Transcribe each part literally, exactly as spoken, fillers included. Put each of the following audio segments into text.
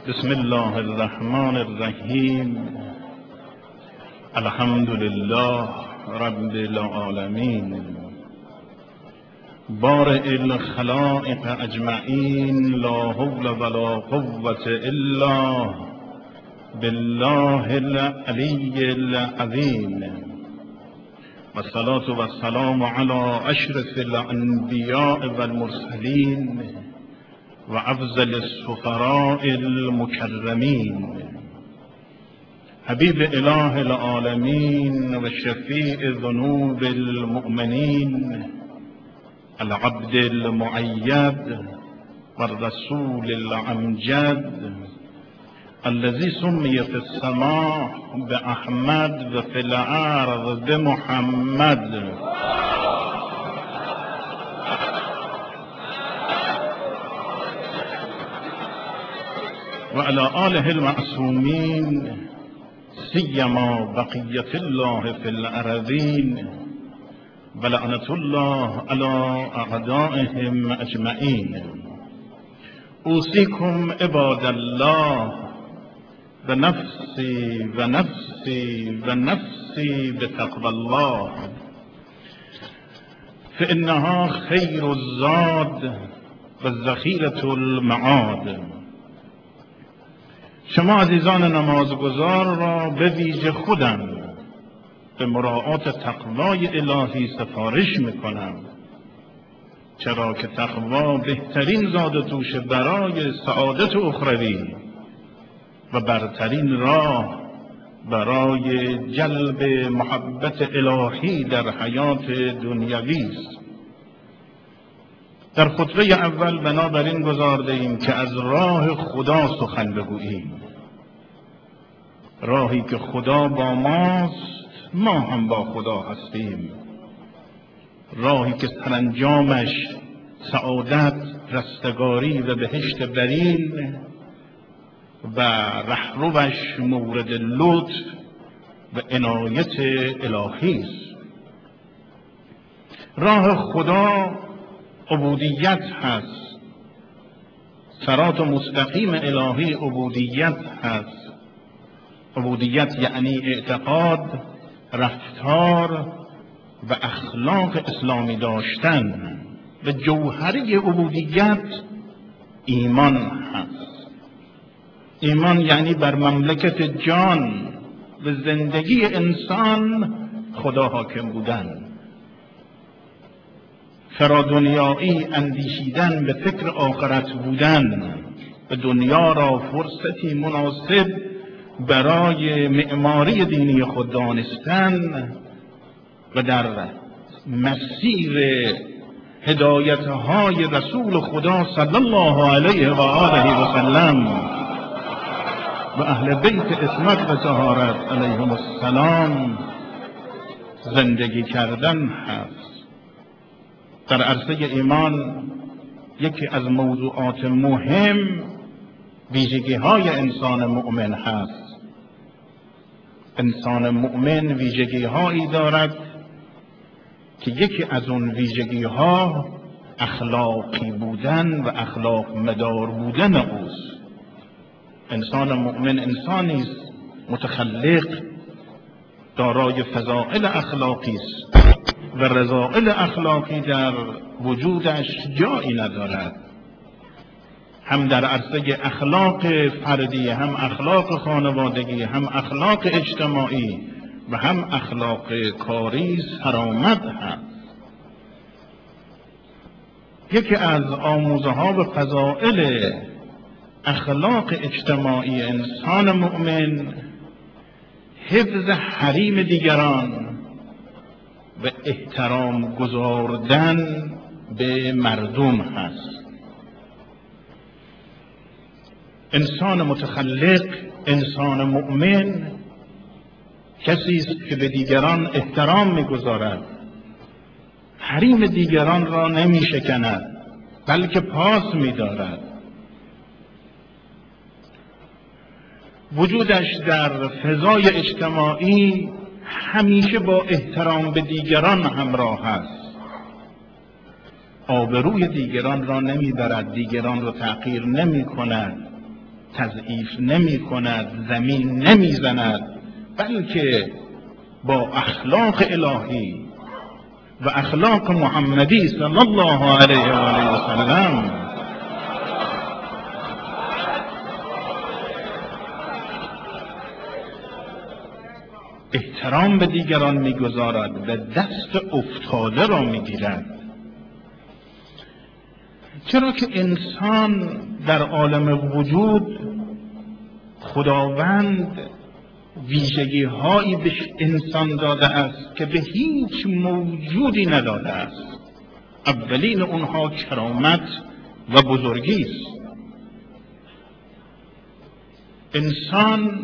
بسم الله الرحمن الرحیم. الحمد لله رب العالمین. بارئ الخلائق اجمعین. لا حول ولا قوة الا بالله العلی العظیم. والصلاة والسلام على اشرف الانبیاء والمرسلین و افضل السفراء المکرمین، حبیب اله العالمین و شفیع ذنوب المؤمنین، العبد المؤید و الرسول الامجد، الذي سمي في السماء بأحمد و في الارض بمحمد. و علی آله المعصومین، سیما بقیة الله فی الارضین، و لعنة الله علی اعدائهم اجمعین. اوصیکم عباد الله و نفسی و نفسی و نفسی بتقوى الله، فانها خیر الزاد و ذخیرة المعاد. شما عزیزان نمازگزار را به ویژه خودم به مراعات تقوای الهی سفارش میکنم، چرا که تقوا بهترین زاد توشه برای سعادت اخروی و برترین راه برای جلب محبت الهی در حیات دنیوی است. در خطبه اول بنابراین گذارده ایم که از راه خدا سخن بگوییم، راهی که خدا با ماست، ما هم با خدا هستیم، راهی که سرانجامش سعادت، رستگاری و بهشت برین و رهروش مورد لطف و عنایت الهی است. راه خدا عبودیت هست، صراط مستقیم الهی عبودیت هست. عبودیت یعنی اعتقاد، رفتار و اخلاق اسلامی داشتن، و جوهری عبودیت ایمان هست. ایمان یعنی بر مملکت جان و زندگی انسان خدا حاکم بودن، فرادنیایی اندیشیدن، به فکر آخرت بودن و دنیا را فرصتی مناسب برای معماری دینی خود دانستن و در مسیر هدایتهای رسول خدا صلی الله علیه و آله و سلم و اهل بیت عصمت و طهارت علیهم السلام زندگی کردن هست. در عرصه ایمان یکی از موضوعات مهم ویژگی های انسان مؤمن هست. انسان مؤمن ویژگی هایی دارد که یکی از اون ویژگی ها اخلاقی بودن و اخلاق مدار بودن اوست. انسان مؤمن انسانی است متخلق، دارای فضائل اخلاقی است و رذائل اخلاقی در وجودش جایی ندارد. هم در عرصه اخلاق فردی، هم اخلاق خانوادگی، هم اخلاق اجتماعی و هم اخلاق کاری سرآمد هست. یکی از آموزه ها و فضائل اخلاق اجتماعی انسان مؤمن حفظ حریم دیگران و احترام گذاردن به مردم هست. انسان متخلق، انسان مؤمن کسی است که به دیگران احترام میگذارد، حریم دیگران را نمیشکند بلکه پاس میدارد. وجودش در فضای اجتماعی همیشه با احترام به دیگران همراه است. آبروی دیگران را نمیبرد، دیگران را تحقیر نمی کند، تضعیف نمی کند، زمین نمی زند، بلکه با اخلاق الهی و اخلاق محمدی صلی الله علیه و آله و سلم احترام به دیگران میگذارد و دست افتاده را میگیرد. چرا که انسان در عالم وجود خداوند ویژگی هایی به انسان داده است که به هیچ موجودی نداده است. اولین اونها کرامت و بزرگی است. انسان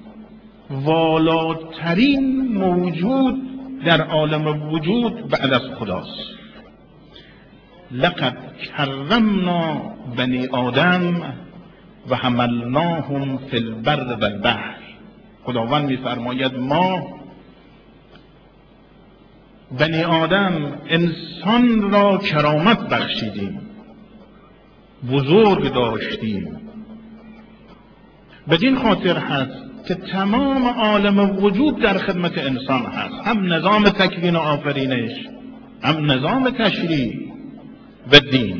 والاترین موجود در عالم وجود بعد از خداست. لقد کرمنا بنی آدم و حملناهم فی البر و البحر. خداوند می‌فرماید ما بنی آدم انسان را کرامت بخشیدیم، بزرگ داشتیم. بدین خاطر هست که تمام عالم وجود در خدمت انسان هست، هم نظام تکوین و آفرینش، هم نظام تشریع و دین.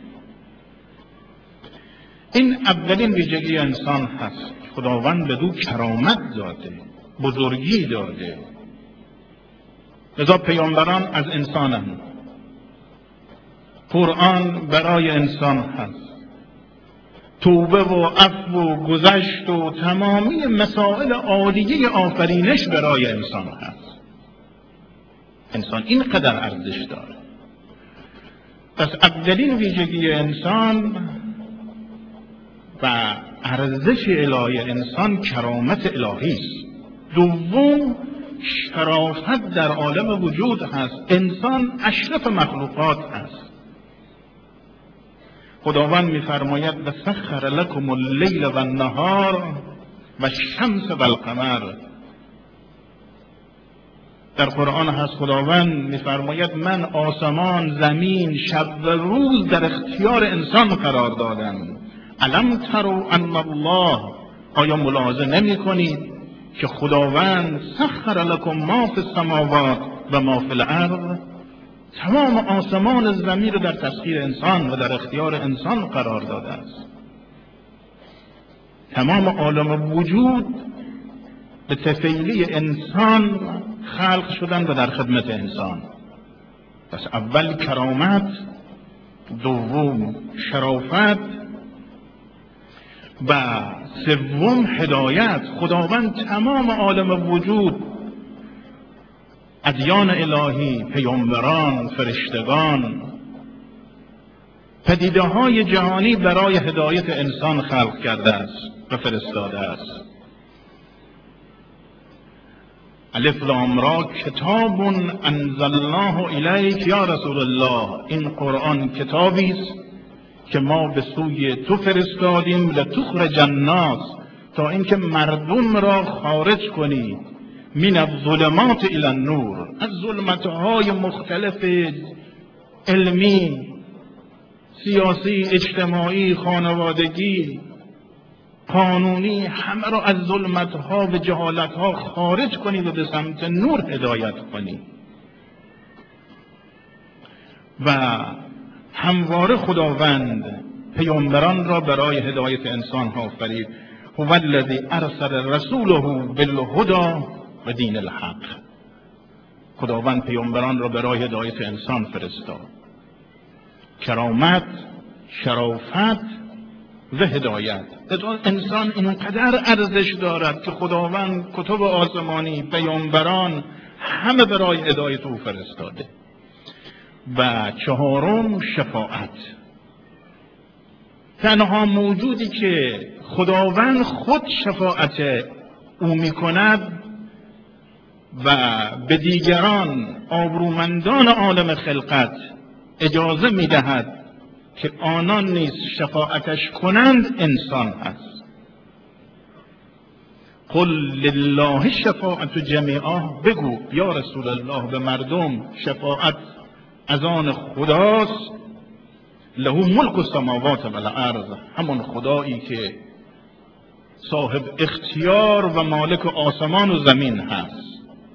این اولین ویژگی انسان هست. خداوند به دو کرامت داده، بزرگی داده. لذا پیامبران از انسانند. قرآن برای انسان هست. توبه و عفو و گذشت و تمامی مسائل عالیه آفرینش برای انسان هست. انسان اینقدر ارزش داره. پس اولین ویژگی انسان و ارزش الهی انسان کرامت الهی است. دوم شرافت در عالم وجود هست. انسان اشرف مخلوقات هست. خداوند می‌فرماید و سخر لکم اللیل و النهار و الشمس و القمر. در قرآن هست خداوند می‌فرماید من آسمان، زمین، شب و روز در اختیار انسان قرار دادم. الم تروا ان الله، آیا ملاحظه نمی کنید که خداوند سخر لکم ما فی السماوات و ما فی الارض، تمام آسمان زمین رو در تسخیر انسان و در اختیار انسان قرار داده است. تمام عالم وجود به تفیلی انسان خلق شدن و در خدمت انسان. پس اول کرامت، دوم شرافت و سوم هدایت. خداوند تمام عالم وجود، ادیان الهی، پیامبران، فرشتگان، پدیده های جهانی برای هدایت انسان خلق کرده است و فرستاده است. الف لام را کتاب انزلناه الیک یا رسول الله. این قرآن کتابی است که ما به سوی تو فرستادیم لتخرج الناس، تا اینکه مردم را خارج کنی من الظلمات الی النور، از ظلمت‌های مختلف علمی، سیاسی، اجتماعی، خانوادگی، قانونی، همه را از ظلمت‌ها و جهالت‌ها خارج کنی و به سمت نور هدایت کنی. و همواره خداوند پیامبران را برای هدایت انسان ها آفرید. هو الذی ارسل رسوله بالهدی و دین الحق. خداوند پیامبران را برای هدایت انسان فرستاد. کرامت، شرافت و هدایت. انسان اینقدر ارزش دارد که خداوند کتب آسمانی، پیامبران همه برای هدایت او فرستاده. و چهارم شفاعت. تنها موجودی که خداوند خود شفاعت او می کند و به دیگران آبرومندان عالم خلقت اجازه می دهد که آنان نیز شفاعتش کنند انسان هست. قل لله شفاعت جمیعا، بگو یا رسول الله به مردم شفاعت از آن خداست. له ملک السماوات و الارض، همون خدایی که صاحب اختیار و مالک آسمان و زمین هست.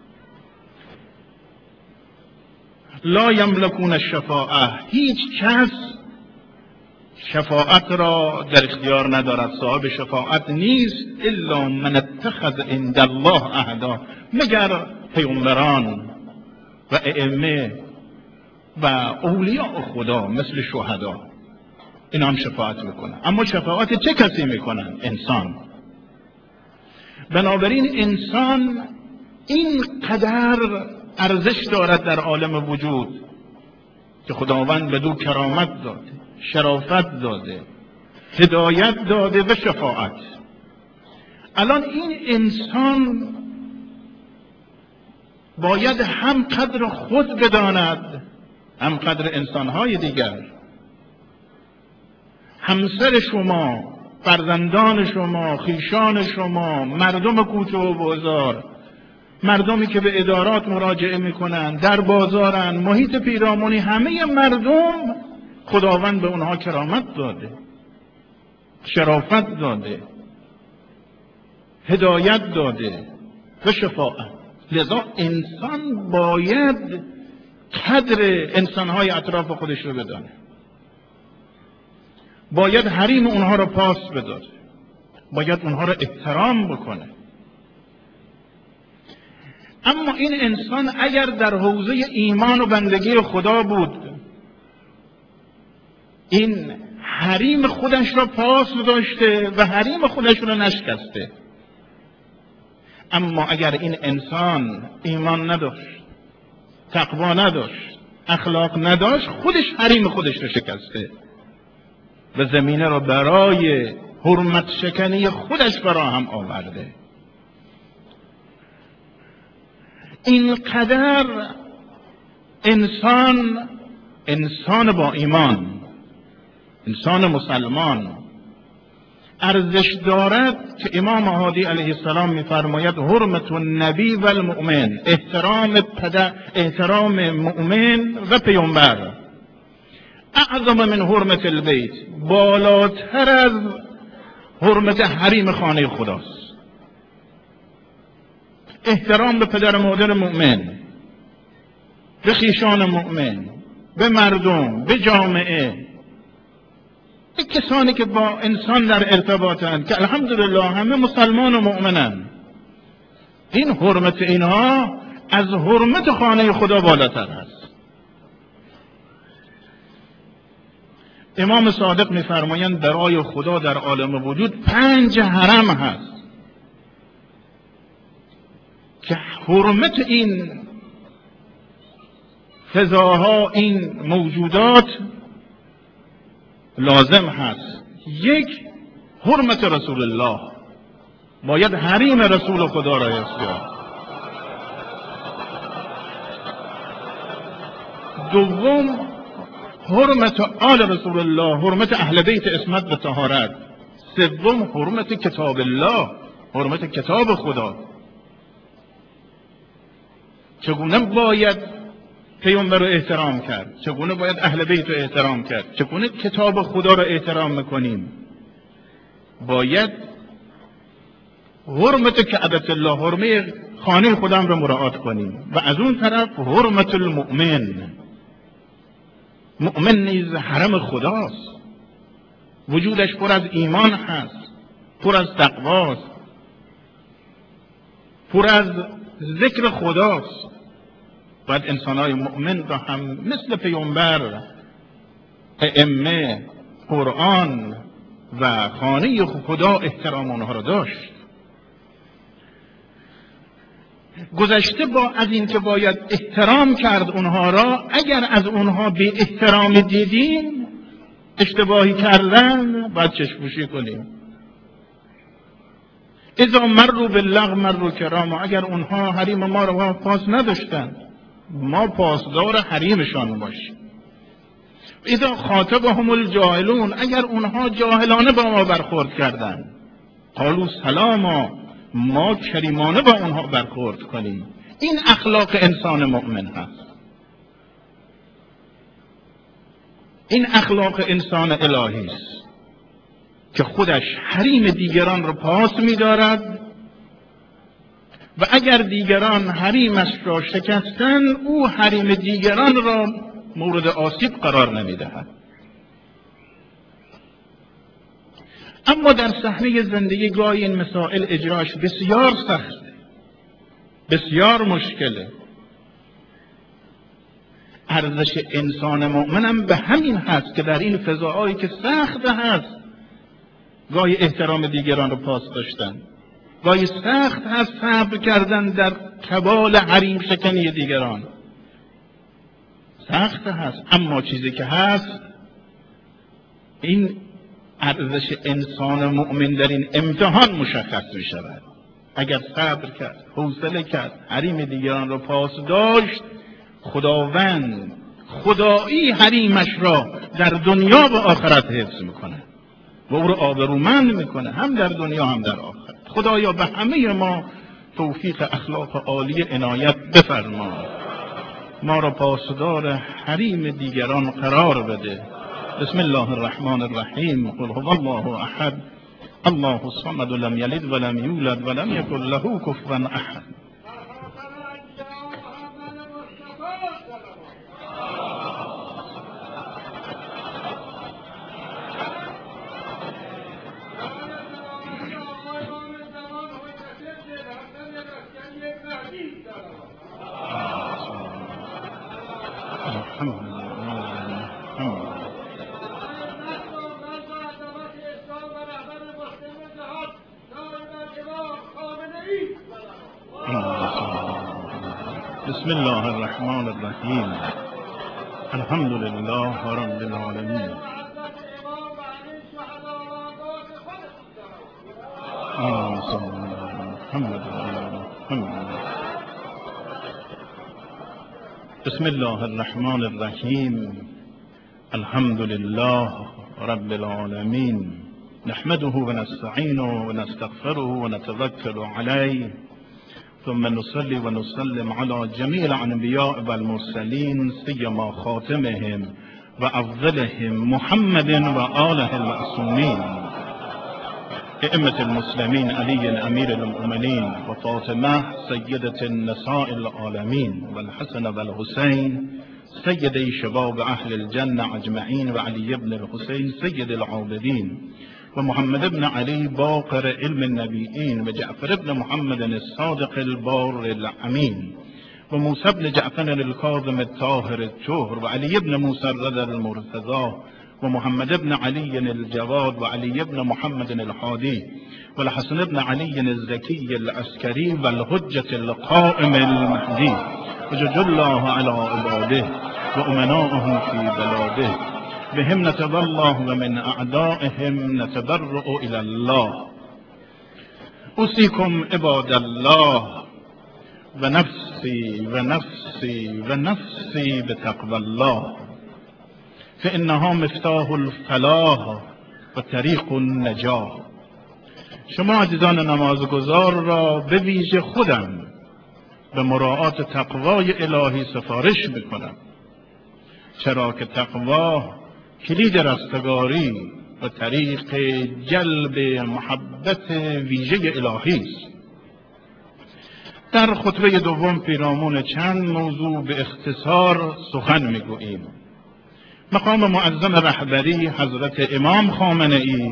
لا یملکون الشفاعه، هیچ کس شفاعت را در اختیار ندارد، صاحب شفاعت نیست. الا من اتخذ عند الله عهدا، مگر پیغمبران و ائمه و اولیاء خدا مثل شهدا، اینا هم شفاعت میکنن. اما شفاعت چه کسی میکنن؟ انسان. بنابراین انسان این قدر ارزش دارد در عالم وجود که خداوند به دو کرامت داده، شرافت داده، هدایت داده و شفاعت. الان این انسان باید هم قدر خود بداند، هم قدر انسانهای دیگر. همسر شما، فرزندان شما، خیشان شما، مردم کوچه و بازار، مردمی که به ادارات مراجعه میکنن، در بازارن، محیط پیرامونی، همه مردم خداوند به اونها کرامت داده، شرافت داده، هدایت داده و شفاعت. لذا انسان باید قدر انسانهای اطراف خودش رو بدانه، باید حریم اونها رو پاس بداره، باید اونها رو احترام بکنه. اما این انسان اگر در حوزه ایمان و بندگی خدا بود، این حریم خودش را پاس داشته و حریم خودش را نشکسته. اما اگر این انسان ایمان نداشت، تقوا نداشت، اخلاق نداشت، خودش حریم خودش را شکسته و زمینه را برای حرمت شکنی خودش فراهم آورده. اینقدر انسان انسان با ایمان، انسان مسلمان ارزش دارد که امام هادی علیه السلام می‌فرماید حرمت النبی و المؤمن، احترام پدر، احترام مؤمن و پیامبر اعظم من حرمت البیت، بالاتر از حرمت حریم خانه خداست. احترام به پدر و مادر مؤمن، به خویشان مؤمن، به مردم، به جامعه، به کسانی که با انسان در ارتباطند که الحمدلله همه مسلمان و مؤمنن، این حرمت اینها از حرمت خانه خدا بالاتر است. امام صادق می‌فرمایند برای خدا در عالم وجود پنج حرم هست که حرمت این فضاها، این موجودات لازم هست. یک، حرمت رسول الله، باید حریم رسول خدا را اختیار. دوم، حرمت آل رسول الله، حرمت اهل بیت عصمت و طهارت. سوم، حرمت کتاب الله، حرمت کتاب خدا. چگونه باید پیامبر رو احترام کرد، چگونه باید اهل بیت رو احترام کرد، چگونه کتاب خدا رو احترام میکنیم. باید حرمت کعبه الله، حرمه خانه خدا رو مراعات کنیم. و از اون طرف حرمت المؤمن، مؤمن نیز حرم خداست، وجودش پر از ایمان هست، پر از تقواست، پر از ذکر خداست. باید انسانهای مؤمن را هم مثل پیامبر، ائمه، قرآن و خانه خدا احترام آنها را داشت. گذشته با از این که باید احترام کرد اونها را، اگر از اونها به احترام دیدیم، اشتباهی کردن، باید چشم‌پوشی کنیم. اذا مروا باللغو مروا کراما، اگر اونها حریم ما را پاس نداشتن، ما پاسدار حریمشان باشیم. اذا خاطبهم الجاهلون، اگر اونها جاهلانه با ما برخورد کردن، قالوا سلاما، ما کریمانه با اونها برخورد کنیم. این اخلاق انسان مؤمن هست، این اخلاق انسان الهی است که خودش حریم دیگران را پاس می‌دارد و اگر دیگران حریمش را شکستند او حریم دیگران را مورد آسیب قرار نمی‌دهد. اما در صحنه زندگی گاهی این مسائل اجراش بسیار سخته، بسیار مشکله. ارزش انسان مؤمنم به همین هست که در این فضاهایی که سخت هست گاهی احترام دیگران رو پاس داشتن، گاهی سخت هست صبر کردن در کبال حریم شکنی دیگران، سخت هست. اما چیزی که هست این ارزش انسان مؤمن در این امتحان مشخص می شود. اگر صبر کرد، حوصله کرد، حریم دیگران را پاس داشت، خداوند خدایی حریمش را در دنیا و آخرت حفظ میکنه و او را آبرومند میکنه، هم در دنیا هم در آخرت. خدایا به همه ما توفیق اخلاق عالی عنایت بفرما، ما را پاسدار حریم دیگران قرار بده. بسم الله الرحمن الرحیم. قل هو الله احد الله الصمد لم یلد ولم یولد ولم یکن له کفوا احد. بسم الله الرحمن الرحیم. الحمد لله رب العالمین. بسم الله الرحمن الرحیم. الحمد لله رب العالمین. نحمده و نستعینه و نستغفره و نتوکل علیه ثم نصلي ونسلم على جميع الأنبياء والمرسلين سيما خاتمهم وأفضلهم محمد وآله المعصومين ائمة المسلمين علي أمير المؤمنين وفاطمة سيدة النساء العالمين والحسن والحسين سيدي شباب أهل الجنة أجمعين وعلي بن الحسين سيد العابدين ومحمد بن علي باقر علم النبيين وجعفر بن محمد الصادق البار الأمين وموسى بن جعفر الكاظم الطاهر الجهر وعلي بن موسى الرضا المرتضى ومحمد بن علي الجواد وعلي بن محمد الحادي والحسن بن علي الزكي العسكري والحجة القائم المهدي وجج الله على عباده وأمنائه في بلاده بهم نتولى ومن أعدائهم نتبرأ إلى الله. أوصيكم عباد الله ونفسي ونفسي ونفسي بتقوى الله فإنها مفتاح الفلاح و طریق النجاح. شما عزیزان نمازگزار را به ویژه خودم به مراعات تقوای الهی سفارش میکنم، چرا که تقوا کلید رستگاری و طریق جلب محبت ویژه الهی است. در خطبه دوم پیرامون چند موضوع به اختصار سخن میگوییم. مقام معظم رهبری حضرت امام خامنه ای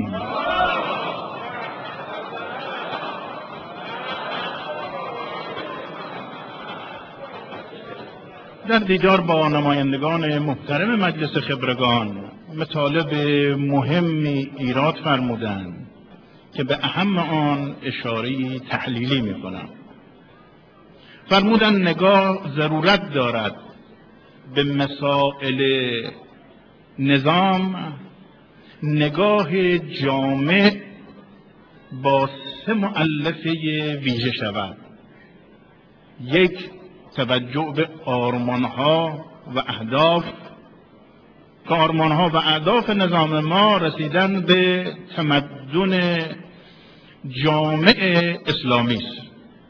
در دیدار با نمایندگان محترم مجلس خبرگان مطالب مهمی ایراد فرمودند که به اهم آن اشاره تحلیلی میکنم. فرمودند نگاه ضرورت دارد به مسائل نظام نگاه جامع با سه مؤلفه ویژه شود. یک، توجه به آرمانها و اهداف که آرمانها و اهداف نظام ما رسیدن به تمدن جامع اسلامی است.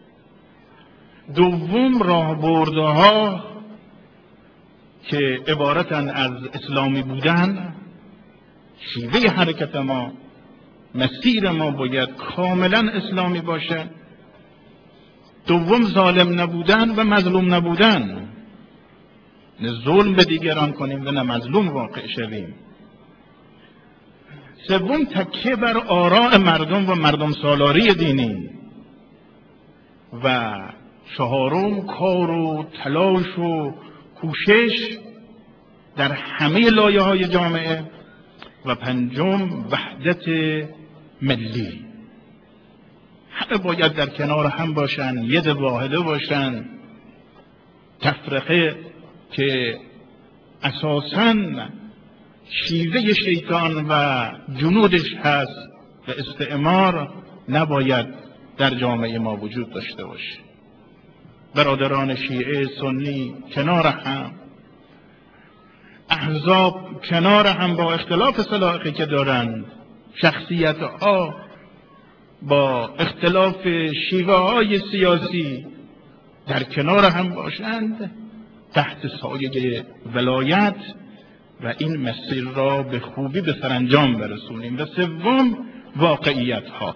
دوم، راهبردها که عبارتن از اسلامی بودن، شیوه حرکت ما، مسیر ما باید کاملا اسلامی باشه. دوم ظالم نبودن و مظلوم نبودن، نه ظلم به دیگران کنیم و نه مظلوم واقع شویم. سوم تکیه بر آراء مردم و مردم سالاری دینی. و چهارم کار و تلاش و کوشش در همه لایه های جامعه. و پنجم وحدت ملی. همه باید در کنار هم باشن، ید واحده باشن. تفرقه که اساساً شیوه شیطان و جنودش هست و استعمار نباید در جامعه ما وجود داشته باشه. برادران شیعه سنی کنار هم، احزاب کنار هم با اختلاف سلایقی که دارند، شخصیت ها با اختلاف شیوه های سیاسی در کنار هم باشند تحت سایه ولایت و این مسیر را به خوبی به سرانجام برسونیم. و سوم واقعیت ها.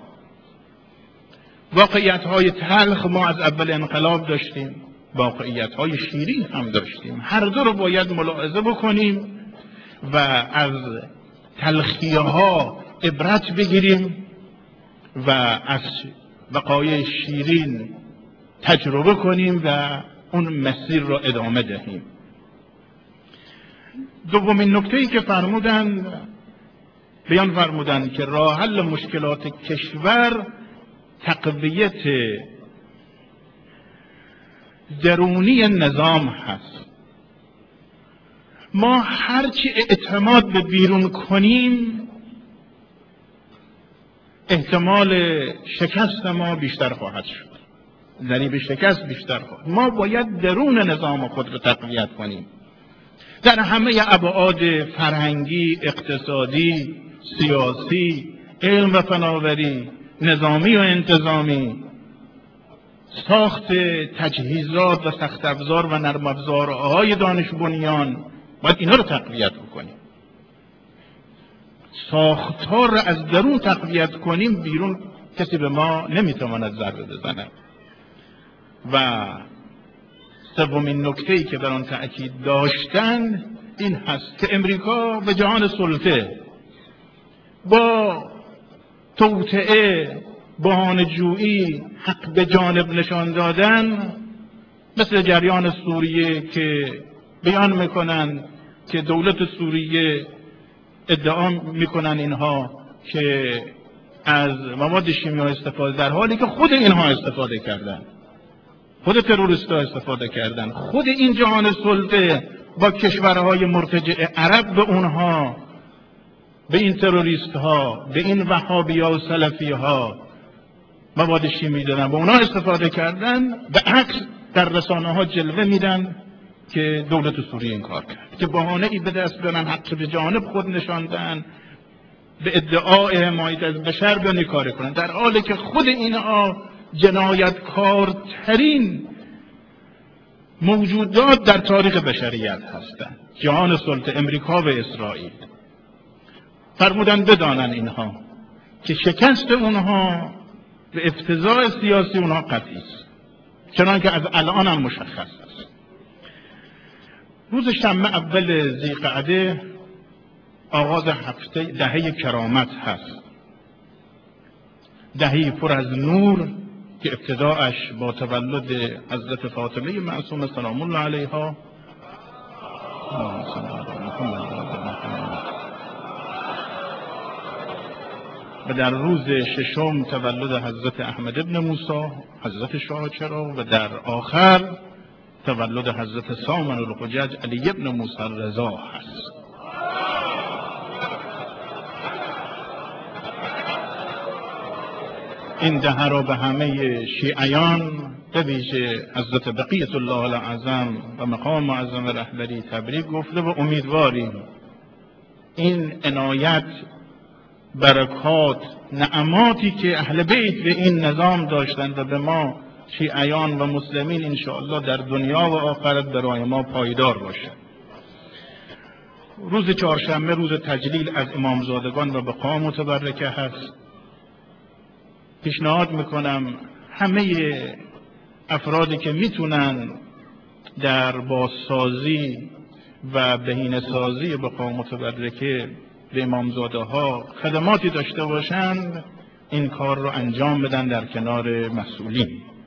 واقعیت های تلخ ما از اول انقلاب داشتیم، واقعیت های شیرین هم داشتیم. هر دو رو باید ملاحظه بکنیم و از تلخیه ها عبرت بگیریم و از وقایع شیرین تجربه کنیم و اون مسیر را ادامه دهیم. دومین نکته‌ای که فرمودن، بیان فرمودن که راه حل مشکلات کشور تقویت درونی نظام هست. ما هرچی اعتماد به بیرون کنیم احتمال شکست ما بیشتر خواهد شد، ضریب شکست بیشتر خواهد. ما باید درون نظام خود رو تقویت کنیم در همه ابعاد فرهنگی، اقتصادی، سیاسی، علم و فناوری، نظامی و انتظامی، ساخت تجهیزات و سخت افزار و نرم افزارهای دانش بنیان. باید اینا رو تقویت بکنیم. ساختار رو از درون تقویت کنیم، بیرون کسی به ما نمیتواند ضربه بزنه. و سومین نکته‌ای که بر آن تأکید داشتن این هست که امریکا به جهان سلطه با توطئه، بهانه‌جویی، حق به جانب نشان دادن، مثل جریان سوریه که بیان میکنن که دولت سوریه ادعا میکنن اینها که از مواد شیمیایی استفاده، در حالی که خود اینها استفاده کردن، خود تروریست‌ها استفاده کردن. خود این جهان سلطه با کشورهای مرتجع عرب به اونها، به این تروریست ها، به این وهابی ها و سلفی ها مواد شیمیایی دادن، به اونها استفاده کردن. به عکس در رسانه ها جلوه میدن که دولت سوریه این کار کرد، که بهانه ای به دست بیارن، حق به جانب خود نشاندن، به ادعای حمایت از بشر بیان این کار کنن، در حالی که خود اینها جنایتکارترین موجودات در تاریخ بشریت هستند. جهان سلطه امریکا و اسرائیل. فرمودن بدانن اینها که شکست اونها به افتضاح سیاسی اونها قطعی است، چنانکه از الان هم مشخص است. روز شنبه اول ذی‌قعده آغاز هفته دهه کرامت هست، دهه پر از نور که ابتداعش با تولد حضرت فاطمه معصومه سلام الله علیها و در روز ششم تولد حضرت احمد ابن موسی حضرت شاهچرا و در آخر تولد حضرت سامن الحجج علی ابن موسی رضا هست. این دهه را به همه شیعیان به ویژه حضرت بقیت الله العظم و مقام معظم رهبری تبریک گفته و امیدواریم این عنایت، برکات، نعماتی که اهل بیت به این نظام داشتند و به ما شیعیان و مسلمین انشاءالله در دنیا و آخرت برای ما پایدار باشد. روز چهارشنبه روز تجلیل از امامزادگان و بقا متبرکه هست. پیشنهاد میکنم همه افرادی که میتونن در بازسازی و بهینه‌سازی بقا متبرکه به امامزاده ها خدماتی داشته باشند، این کار رو انجام بدن در کنار مسئولین.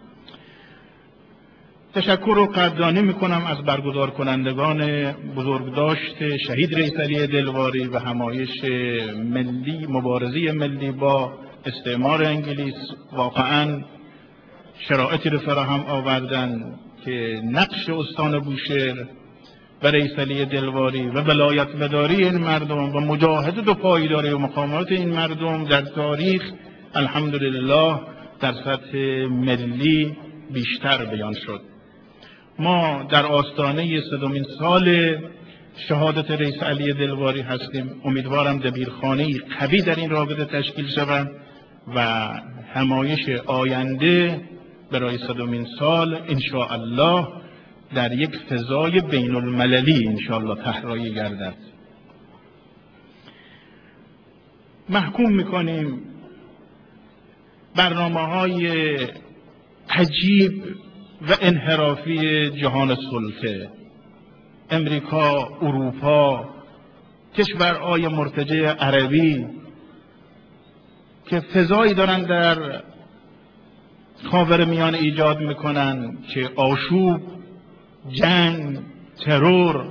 تشکر و قدردانی میکنم از برگزار کنندگان بزرگداشت شهید رئیس علی دلواری و همایش ملی، مبارزه ملی با استعمار انگلیس. واقعا شرایطی رو فراهم آوردن که نقش استان بوشهر و رئیس علی دلواری و ولایت مداری این مردم و مجاهدت و پایداری و مقامات این مردم در تاریخ الحمدلله در سطح ملی بیشتر بیان شد. ما در آستانه صدمین سال شهادت رئیس علی دلواری هستیم. امیدوارم دبیرخانه‌ای قوی در این رابطه تشکیل شود و همایش آینده برای صدمین سال انشاءالله در یک فضای بین المللی انشاءالله طراحی گردد. محکوم میکنیم برنامه‌های عجیب و انحرافی جهان سلطه، امریکا، اروپا، کشورهای مرتجع عربی که فضایی دارن در خاورمیانه ایجاد میکنن که آشوب، جنگ، ترور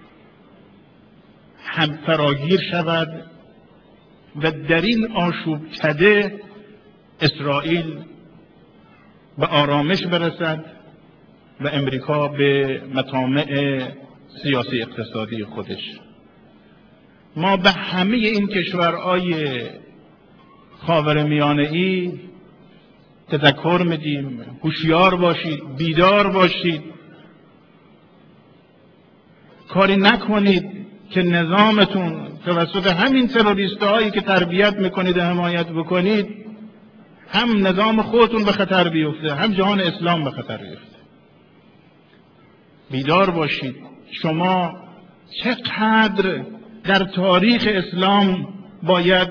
هم فراگیر شود و در این آشوب کده اسرائیل به آرامش برسد و امریکا به مطامع سیاسی اقتصادی خودش. ما به همه این کشورهای خاورمیانه‌ای تذکر میدیم، هوشیار باشید، بیدار باشید، کاری نکنید که نظامتون توسط همین تروریست‌هایی که تربیت میکنید و حمایت بکنید هم نظام خودتون به خطر بیفته، هم جهان اسلام به خطر بیفته. بیدار باشید. شما چقدر در تاریخ اسلام باید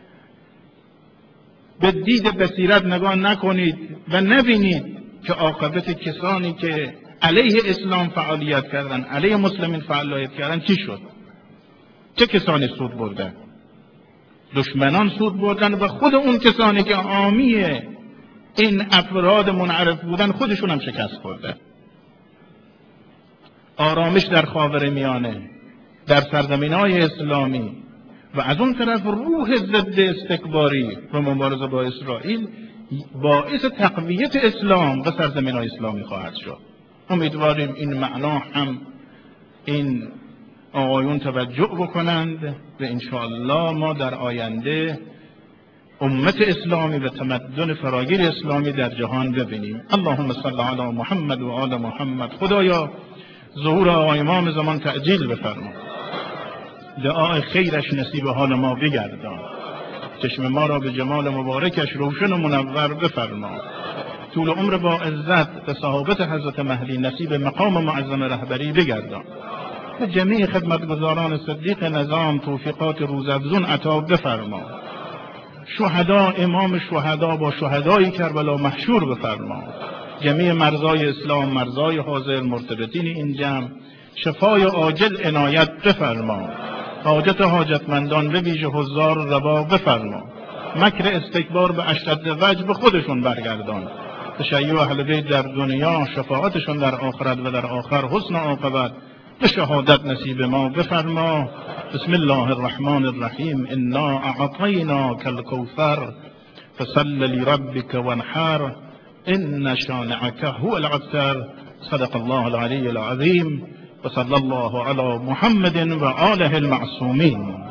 به دید بصیرت نگاه نکنید و نبینید که عاقبت کسانی که علیه اسلام فعالیت کردن، علیه مسلمین فعالیت کردن چی شد؟ چه کسانی سود بردن؟ دشمنان سود بردن و خود اون کسانی که حامی این افراد منعرف بودن خودشون هم شکست خوردن. آرامش در خاورمیانه، در سرزمین‌های اسلامی و از اون طرف روح ضد استکباری و مبارزه با اسرائیل باعث تقویت اسلام و سرزمین‌های اسلامی خواهد شد. امیدواریم این معنا هم این آقایون توجه بکنند و انشاءالله ما در آینده امت اسلامی و تمدن فراگیر اسلامی در جهان ببینیم. اللهم صل علی محمد و آل محمد. خدایا ظهور آقای امام زمان تعجیل بفرما، دعای خیرش نصیب حال ما بگردان، چشم ما را به جمال مبارکش روشن و منور بفرما، طول عمر با عزت به صحابت حضرت مهدی نصیب مقام معظم رهبری بگردان و جمیع خدمتگزاران صدیق نظام توفیقات روزافزون عطا بفرما. شهدا، امام شهدا با شهدای کربلا محشور بفرما. جمیع مرزای اسلام، مرزای حاضر مرتبطین این جمع شفای عاجل عنایت بفرما. حاجت حاجتمندان به ویژه حضار روا بفرما. مکر استکبار به اشد وجه به خودشون برگردان. تشیع اهل بیت در دنیا، شفاعتشون در آخرت و در آخر حسن عاقبت به شهادت نصیب ما بفرما. بسم الله الرحمن الرحیم. انا اعطیناک الکوثر فصل لربک وانحر ان شانعک هو الابتر. صدق الله العلی العظیم و صلی الله علی محمد و آله المعصومین.